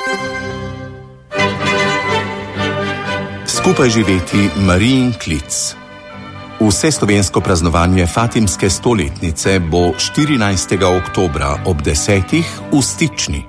Skupaj živeti Marijin klic. Vseslovensko praznovanje Fatimske stoletnice bo 14. oktobra ob 10. v Stični.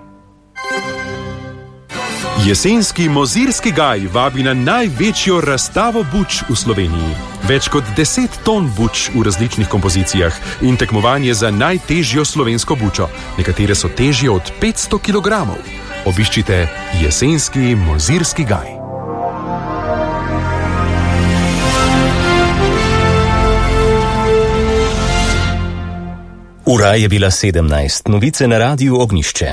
Jesenski Mozirski gaj vabi na največjo razstavo buč v Sloveniji. Več kot 10 ton buč v različnih kompozicijah in tekmovanje za najtežjo slovensko bučo. Nekatere so težje od 500 kg. Obiščite Jesenski Mozirski gaj. Ura je bila 17. Novice na Radiu Ognjišče.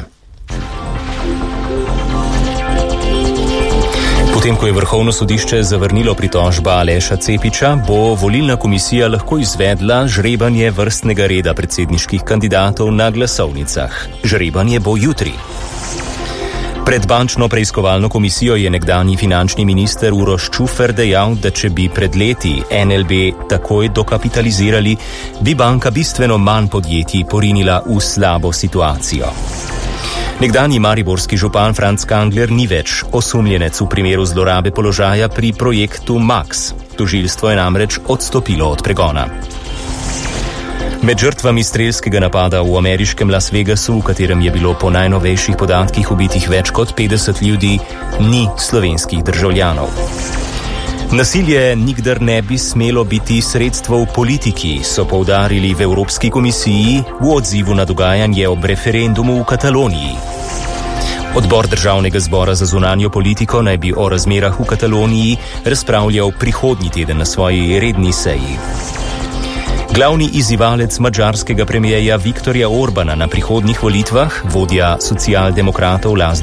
Potem, ko je Vrhovno sodišče zavrnilo pritožbo Aleša Cepiča, bo volilna komisija lahko izvedla žrebanje vrstnega reda predsedniških kandidatov na glasovnicah. Žrebanje bo jutri. Pred bančno preiskovalno komisijo je nekdanji finančni minister Uroš Čufer dejal, da če bi pred leti NLB takoj dokapitalizirali, bi banka bistveno manj podjetij porinila v slabo situacijo. Nekdanji mariborski župan Franc Kangler ni več osumljenec v primeru zlorabe položaja pri projektu Max. Tožilstvo je namreč odstopilo od pregona. Med žrtvami strelskega napada v ameriškem Las Vegasu, v katerem je bilo po najnovejših podatkih ubitih več kot 50 ljudi, ni slovenskih državljanov. Nasilje nikdar ne bi smelo biti sredstvo v politiki, so poudarili v Evropski komisiji v odzivu na dogajanje ob referendumu v Kataloniji. Odbor Državnega zbora za zunanjo politiko naj bi o razmerah v Kataloniji razpravljal prihodnji teden na svoji redni seji. Glavni izzivalec madžarskega premierja Viktorja Orbana na prihodnjih volitvah, vodja socialdemokratov Laszlo